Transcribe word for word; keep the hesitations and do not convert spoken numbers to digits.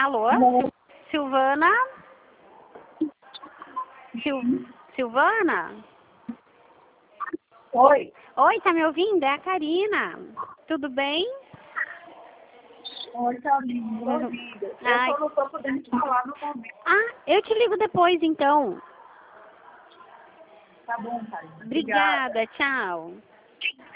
Alô? Silvana? Sil... Silvana? Oi. Oi, tá me ouvindo? É a Karina. Tudo bem? Oi, Carlinhos. Tô ouvindo. Ai. Eu só não tô podendo falar no momento. Ah, eu te ligo depois, então. Tá bom, Carlinhos. Obrigada, tchau.